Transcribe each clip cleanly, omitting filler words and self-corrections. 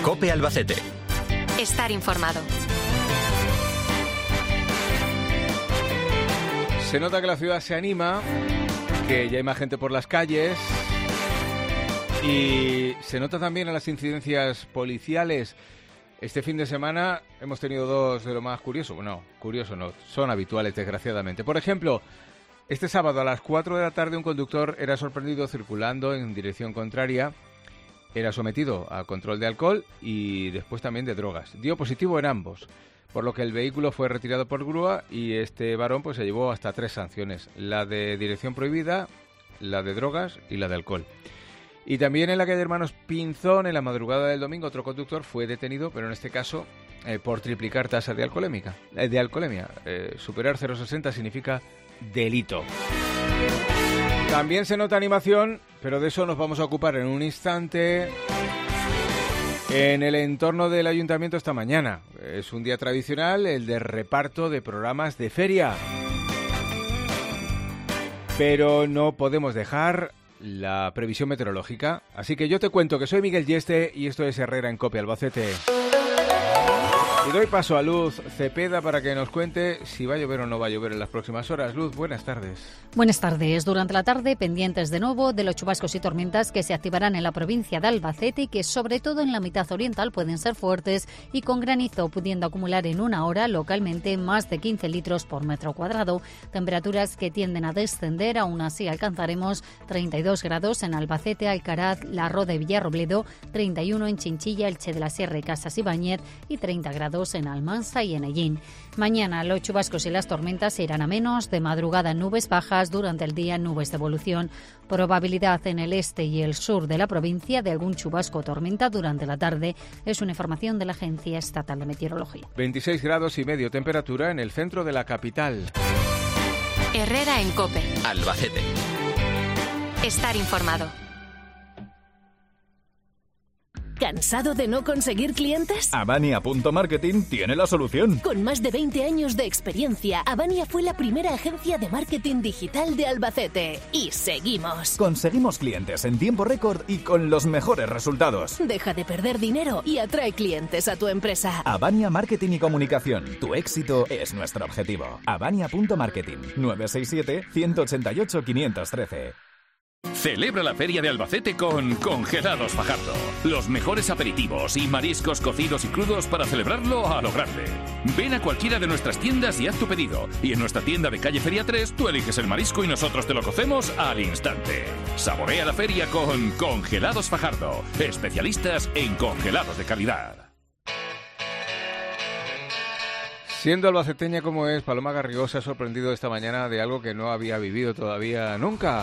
COPE Albacete. Estar informado. Se nota que la ciudad se anima, que ya hay más gente por las calles y se nota también en las incidencias policiales. Este fin de semana hemos tenido dos de lo más curioso. Bueno, curioso no, son habituales desgraciadamente. Por ejemplo, este sábado a las 4 de la tarde un conductor era sorprendido circulando en dirección contraria. Era sometido a control de alcohol y después también de drogas. Dio positivo en ambos, por lo que el vehículo fue retirado por grúa y este varón pues se llevó hasta 3 sanciones. La de dirección prohibida, la de drogas y la de alcohol. Y también en la calle Hermanos Pinzón, en la madrugada del domingo, otro conductor fue detenido, pero en este caso por triplicar tasa de alcoholemia. Superar 0,60 significa delito. También se nota animación, pero de eso nos vamos a ocupar en un instante en el entorno del ayuntamiento esta mañana. Es un día tradicional, el de reparto de programas de feria. Pero no podemos dejar la previsión meteorológica. Así que yo te cuento que soy Miguel Yeste y esto es Herrera en COPE Albacete. Y doy paso a Luz Cepeda para que nos cuente si va a llover o no va a llover en las próximas horas. Luz, buenas tardes. Buenas tardes. Durante la tarde, pendientes de nuevo de los chubascos y tormentas que se activarán en la provincia de Albacete y que sobre todo en la mitad oriental pueden ser fuertes y con granizo, pudiendo acumular en una hora localmente más de 15 litros por metro cuadrado. Temperaturas que tienden a descender, aún así alcanzaremos 32 grados en Albacete, Alcaraz, La Roda y Villarrobledo, 31 en Chinchilla, Elche de la Sierra y Casas Ibáñez y 30 grados en Almansa y en Ellín. Mañana los chubascos y las tormentas se irán a menos, de madrugada nubes bajas, durante el día nubes de evolución. Probabilidad en el este y el sur de la provincia de algún chubasco o tormenta durante la tarde. Es una información de la Agencia Estatal de Meteorología. 26 grados y medio temperatura en el centro de la capital. Herrera en COPE. Albacete. Estar informado. ¿Cansado de no conseguir clientes? Avania.marketing tiene la solución. Con más de 20 años de experiencia, Avania fue la primera agencia de marketing digital de Albacete. Y seguimos. Conseguimos clientes en tiempo récord y con los mejores resultados. Deja de perder dinero y atrae clientes a tu empresa. Avania Marketing y Comunicación. Tu éxito es nuestro objetivo. Avania.marketing. 967-188-513. Celebra la Feria de Albacete con Congelados Fajardo. Los mejores aperitivos y mariscos cocidos y crudos para celebrarlo a lo grande. Ven a cualquiera de nuestras tiendas y haz tu pedido. Y en nuestra tienda de calle Feria 3, tú eliges el marisco y nosotros te lo cocemos al instante. Saborea la feria con Congelados Fajardo. Especialistas en congelados de calidad. Siendo albaceteña como es, Paloma Garrigó se ha sorprendido esta mañana de algo que no había vivido todavía nunca.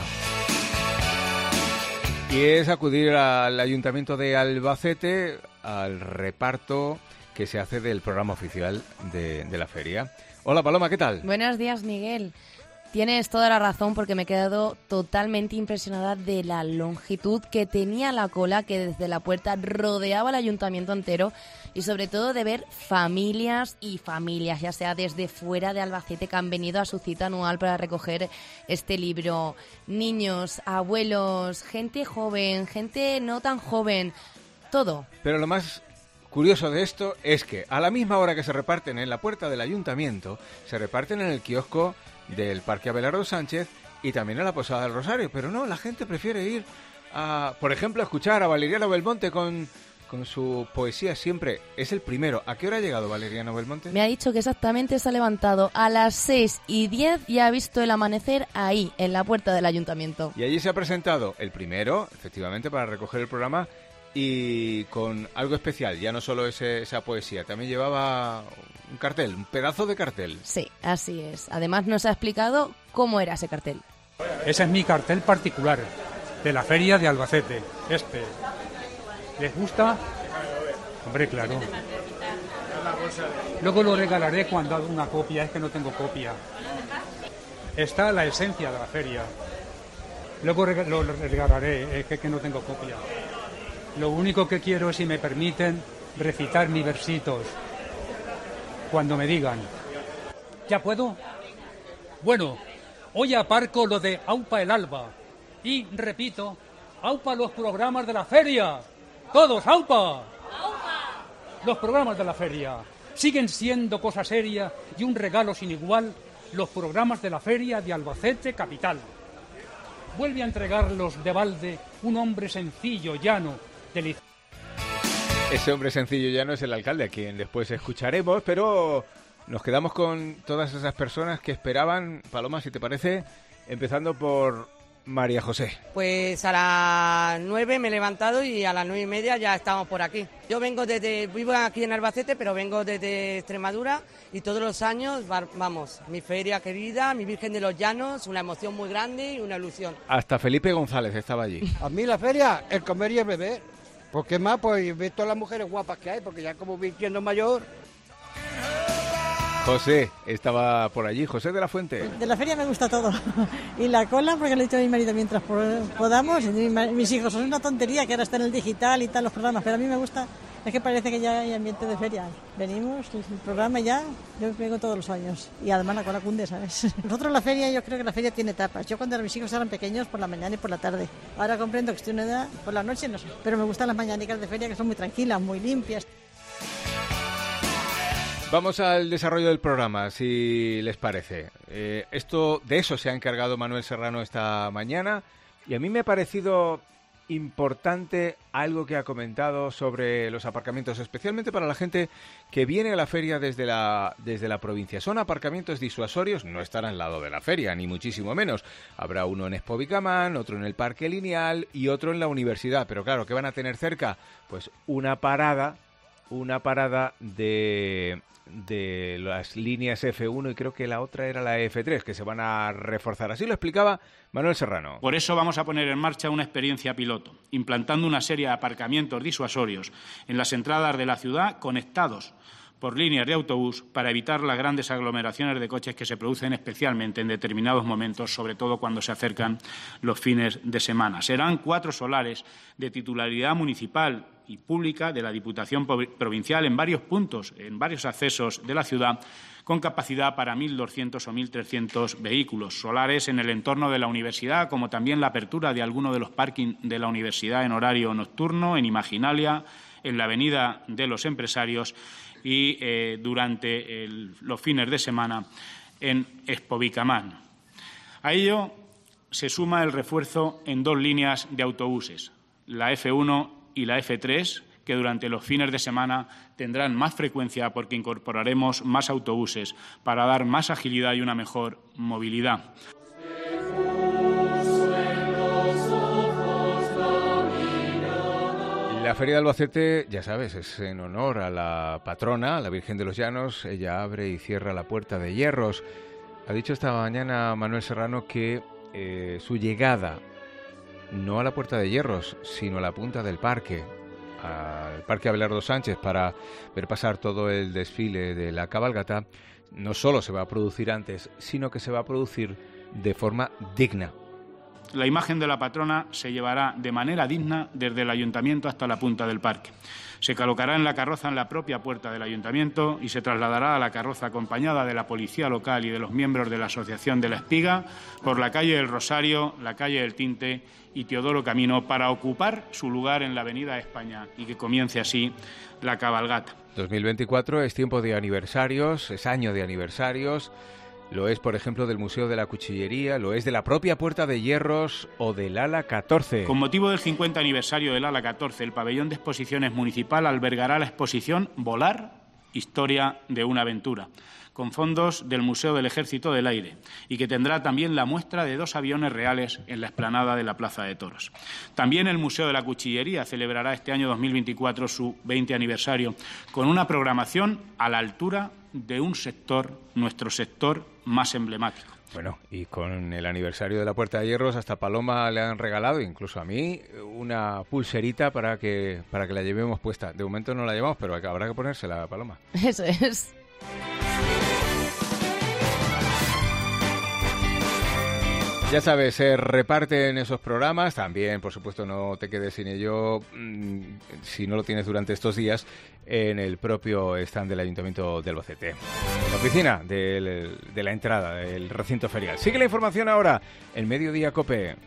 Y es acudir al Ayuntamiento de Albacete al reparto que se hace del programa oficial de la feria. Hola Paloma, ¿qué tal? Buenos días, Miguel. Tienes toda la razón porque me he quedado totalmente impresionada de la longitud que tenía la cola que desde la puerta rodeaba el ayuntamiento entero y sobre todo de ver familias y familias, ya sea desde fuera de Albacete que han venido a su cita anual para recoger este libro. Niños, abuelos, gente joven, gente no tan joven, todo. Pero lo más curioso de esto es que a la misma hora que se reparten en la puerta del ayuntamiento, se reparten en el kiosco del Parque Abelardo Sánchez y también en la Posada del Rosario. Pero no, la gente prefiere ir a, por ejemplo, a escuchar a Valeriano Belmonte con su poesía siempre. Es el primero. ¿A qué hora ha llegado Valeriano Belmonte? Me ha dicho que exactamente se ha levantado a las 6:10 y ha visto el amanecer ahí, en la puerta del ayuntamiento. Y allí se ha presentado el primero, efectivamente, para recoger el programa y con algo especial. Ya no solo esa poesía, también llevaba un cartel, un pedazo de cartel. Sí, así es. Además nos ha explicado cómo era ese cartel. Ese es mi cartel particular de la Feria de Albacete. ¿Les gusta? Hombre, claro. Luego lo regalaré cuando haga una copia, es que no tengo copia. Está la esencia de la feria. Luego lo regalaré, es que no tengo copia. Lo único que quiero es, si me permiten, recitar mis versitos. Cuando me digan. ¿Ya puedo? Bueno, hoy aparco lo de Aupa el Alba. Y, repito, Aupa los programas de la feria. ¡Todos, Aupa! ¡Aupa! los programas de la feria. Siguen siendo cosa seria y un regalo sin igual los programas de la feria de Albacete capital. Vuelve a entregarlos de balde un hombre sencillo, llano, delicioso. Ese hombre sencillo llano es el alcalde, a quien después escucharemos, pero nos quedamos con todas esas personas que esperaban. Paloma, si te parece, empezando por María José. Pues a las 9 me he levantado y a las 9:30 ya estamos por aquí. Yo vivo aquí en Albacete, pero vengo desde Extremadura y todos los años, vamos, mi feria querida, mi Virgen de los Llanos, una emoción muy grande y una ilusión. Hasta Felipe González estaba allí. A mí la feria, el comer y el beber. Porque más, pues ver todas las mujeres guapas que hay, porque ya como voy siendo mayor. José estaba por allí, José de la Fuente. De la feria me gusta todo. Y la cola, porque le he dicho a mi marido mientras podamos. Y mis hijos, son una tontería que ahora está en el digital y tal, los programas. Pero a mí me gusta, es que parece que ya hay ambiente de feria. Venimos, el programa ya, yo vengo todos los años. Y además la cola cunde, ¿sabes? Nosotros la feria, yo creo que la feria tiene etapas. Yo cuando mis hijos eran pequeños, por la mañana y por la tarde. Ahora comprendo que estoy en una edad, por la noche no sé. Pero me gustan las mañanicas de feria, que son muy tranquilas, muy limpias. Vamos al desarrollo del programa, si les parece. De eso se ha encargado Manuel Serrano esta mañana y a mí me ha parecido importante algo que ha comentado sobre los aparcamientos, especialmente para la gente que viene a la feria desde la provincia. Son aparcamientos disuasorios, no están al lado de la feria, ni muchísimo menos. Habrá uno en Expo Vicamán, otro en el Parque Lineal y otro en la universidad. Pero claro, ¿qué van a tener cerca? Pues una parada de las líneas F1 y creo que la otra era la F3, que se van a reforzar. Así lo explicaba Manuel Serrano. Por eso vamos a poner en marcha una experiencia piloto, implantando una serie de aparcamientos disuasorios en las entradas de la ciudad conectados por líneas de autobús para evitar las grandes aglomeraciones de coches que se producen especialmente en determinados momentos, sobre todo cuando se acercan los fines de semana. Serán 4 solares de titularidad municipal y pública de la Diputación Provincial en varios puntos, en varios accesos de la ciudad, con capacidad para 1.200 o 1.300 vehículos. Solares en el entorno de la universidad, como también la apertura de algunos de los parkings de la universidad en horario nocturno, en Imaginalia, en la Avenida de los Empresarios y durante los fines de semana en Expo Vicamán. A ello se suma el refuerzo en 2 líneas de autobuses, la F1 y la F3, que durante los fines de semana tendrán más frecuencia porque incorporaremos más autobuses para dar más agilidad y una mejor movilidad. La Feria de Albacete, ya sabes, es en honor a la patrona, la Virgen de los Llanos. Ella abre y cierra la Puerta de Hierros. Ha dicho esta mañana Manuel Serrano que su llegada, no a la Puerta de Hierros, sino a la punta del parque, al Parque Abelardo Sánchez, para ver pasar todo el desfile de la cabalgata, no solo se va a producir antes, sino que se va a producir de forma digna. La imagen de la patrona se llevará de manera digna desde el ayuntamiento hasta la punta del parque. Se colocará en la carroza en la propia puerta del ayuntamiento y se trasladará a la carroza acompañada de la policía local y de los miembros de la Asociación de la Espiga por la calle del Rosario, la calle del Tinte y Teodoro Camino para ocupar su lugar en la Avenida España y que comience así la cabalgata. 2024 es tiempo de aniversarios, es año de aniversarios. Lo es, por ejemplo, del Museo de la Cuchillería, lo es de la propia Puerta de Hierros o del Ala 14. Con motivo del 50 aniversario del Ala 14, el pabellón de exposiciones municipal albergará la exposición Volar, historia de una aventura, con fondos del Museo del Ejército del Aire y que tendrá también la muestra de 2 aviones reales en la explanada de la Plaza de Toros. También el Museo de la Cuchillería celebrará este año 2024 su 20 aniversario con una programación a la altura de un sector, nuestro sector más emblemático. Bueno, y con el aniversario de la Puerta de Hierros, hasta Paloma le han regalado, incluso a mí, una pulserita para que la llevemos puesta. De momento no la llevamos, pero habrá que ponérsela, Paloma. Eso es. Ya sabes, se reparten esos programas. También, por supuesto, no te quedes sin ello, si no lo tienes durante estos días, en el propio stand del Ayuntamiento de Albacete. En la oficina de la entrada del recinto ferial. Sigue la información ahora en Mediodía COPE.